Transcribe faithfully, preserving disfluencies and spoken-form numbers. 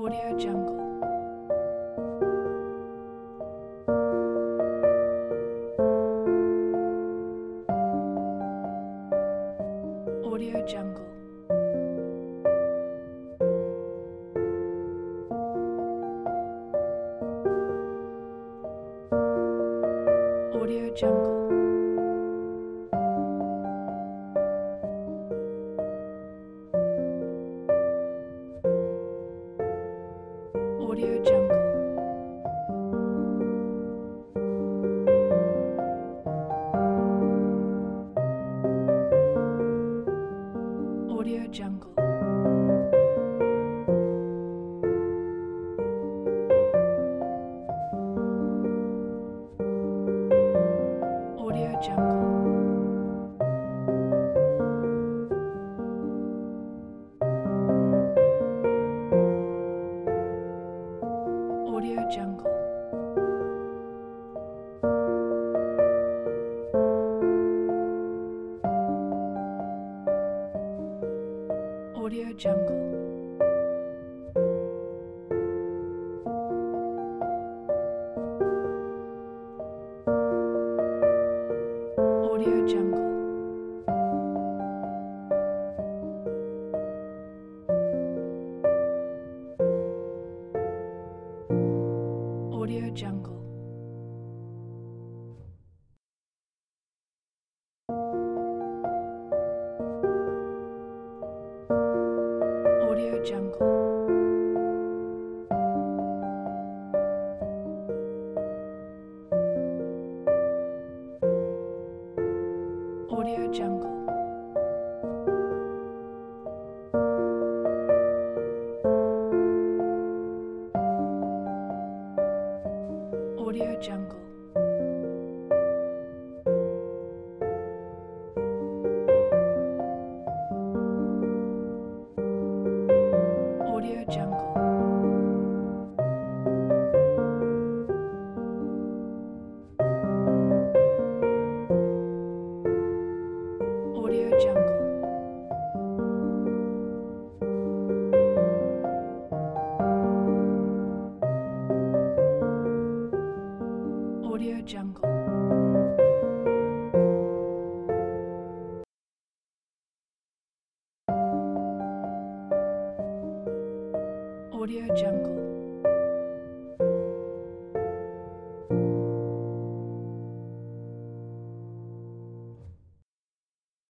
Audio Jungle. Audio Jungle. Audio Jungle. Audio Jungle. Audio Jungle. Audio Jungle. Audio Jungle. Audio Jungle. Audio Jungle. Audio Jungle. Audio Jungle. Audio Jungle. Audio Jungle. Audio Jungle. Audio Jungle. Audio Jungle. Audio Jungle.